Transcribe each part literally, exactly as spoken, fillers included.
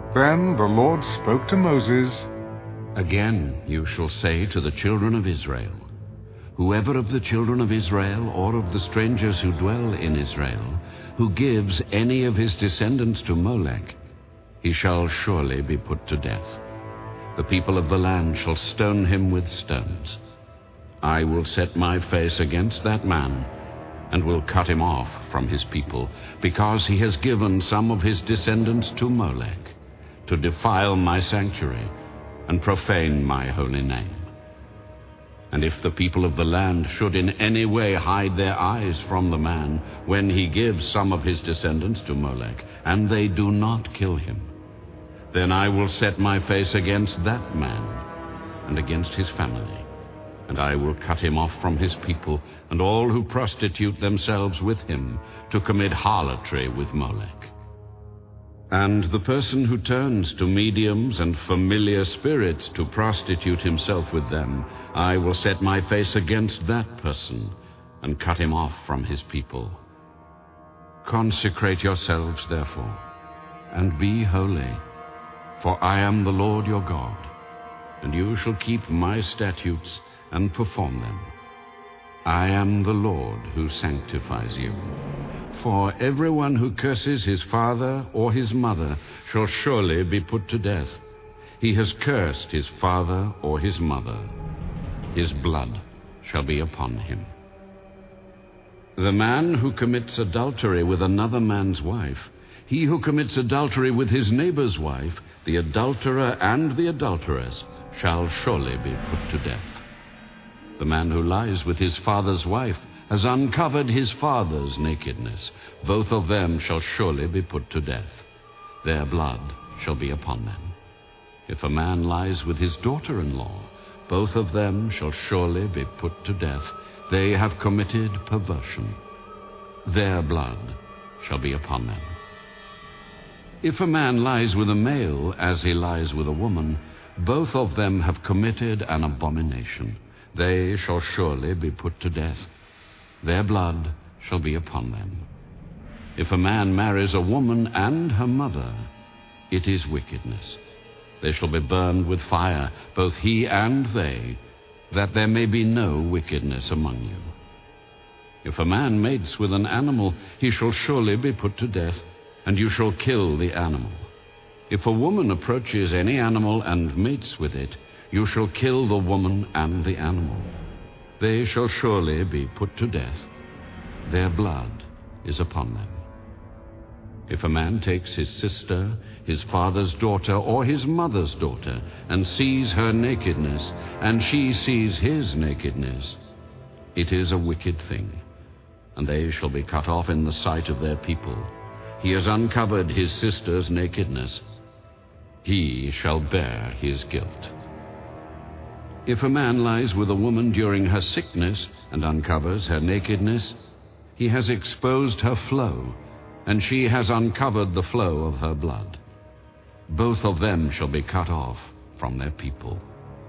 Then the Lord spoke to Moses, Again you shall say to the children of Israel, Whoever of the children of Israel or of the strangers who dwell in Israel, who gives any of his descendants to Molech, he shall surely be put to death. The people of the land shall stone him with stones. I will set my face against that man, and will cut him off from his people, because he has given some of his descendants to Molech, to defile my sanctuary and profane my holy name. And if the people of the land should in any way hide their eyes from the man when he gives some of his descendants to Molech, and they do not kill him, then I will set my face against that man and against his family, and I will cut him off from his people and all who prostitute themselves with him to commit harlotry with Molech. And the person who turns to mediums and familiar spirits to prostitute himself with them, I will set my face against that person and cut him off from his people. Consecrate yourselves, therefore, and be holy, for I am the Lord your God, and you shall keep my statutes and perform them. I am the Lord who sanctifies you. For everyone who curses his father or his mother shall surely be put to death. He has cursed his father or his mother. His blood shall be upon him. The man who commits adultery with another man's wife, he who commits adultery with his neighbor's wife, the adulterer and the adulteress, shall surely be put to death. The man who lies with his father's wife has uncovered his father's nakedness. Both of them shall surely be put to death. Their blood shall be upon them. If a man lies with his daughter-in-law, both of them shall surely be put to death. They have committed perversion. Their blood shall be upon them. If a man lies with a male as he lies with a woman, both of them have committed an abomination. They shall surely be put to death. Their blood shall be upon them. If a man marries a woman and her mother, it is wickedness. They shall be burned with fire, both he and they, that there may be no wickedness among you. If a man mates with an animal, he shall surely be put to death, and you shall kill the animal. If a woman approaches any animal and mates with it, you shall kill the woman and the animal. They shall surely be put to death. Their blood is upon them. If a man takes his sister, his father's daughter, or his mother's daughter, and sees her nakedness, and she sees his nakedness, it is a wicked thing, and they shall be cut off in the sight of their people. He has uncovered his sister's nakedness. He shall bear his guilt. If a man lies with a woman during her sickness and uncovers her nakedness, he has exposed her flow, and she has uncovered the flow of her blood. Both of them shall be cut off from their people.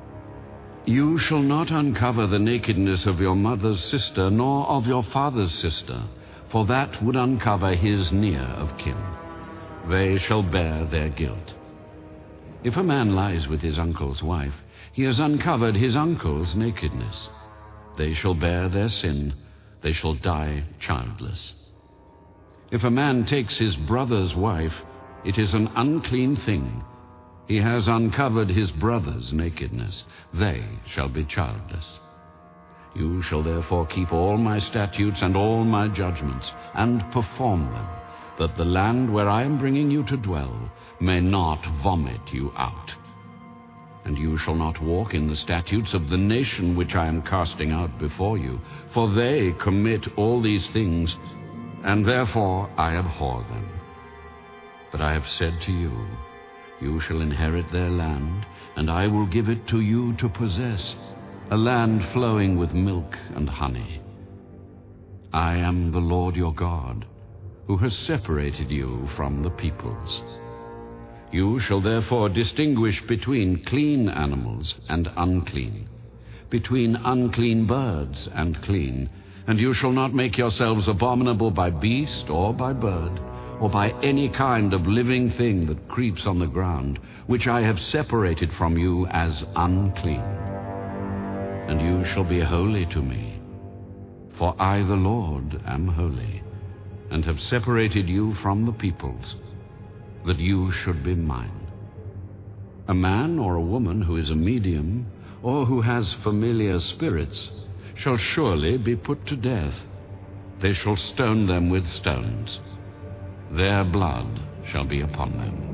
You shall not uncover the nakedness of your mother's sister, nor of your father's sister, for that would uncover his near of kin. They shall bear their guilt. If a man lies with his uncle's wife, he has uncovered his uncle's nakedness. They shall bear their sin. They shall die childless. If a man takes his brother's wife, it is an unclean thing. He has uncovered his brother's nakedness. They shall be childless. You shall therefore keep all my statutes and all my judgments, and perform them, that the land where I am bringing you to dwell may not vomit you out. And you shall not walk in the statutes of the nation which I am casting out before you, for they commit all these things, and therefore I abhor them. But I have said to you, you shall inherit their land, and I will give it to you to possess, a land flowing with milk and honey. I am the Lord your God, who has separated you from the peoples. You shall therefore distinguish between clean animals and unclean, between unclean birds and clean, and you shall not make yourselves abominable by beast or by bird, or by any kind of living thing that creeps on the ground, which I have separated from you as unclean. And you shall be holy to me, for I, the Lord, am holy, and have separated you from the peoples, that you should be mine. A man or a woman who is a medium, or who has familiar spirits, shall surely be put to death. They shall stone them with stones. Their blood shall be upon them.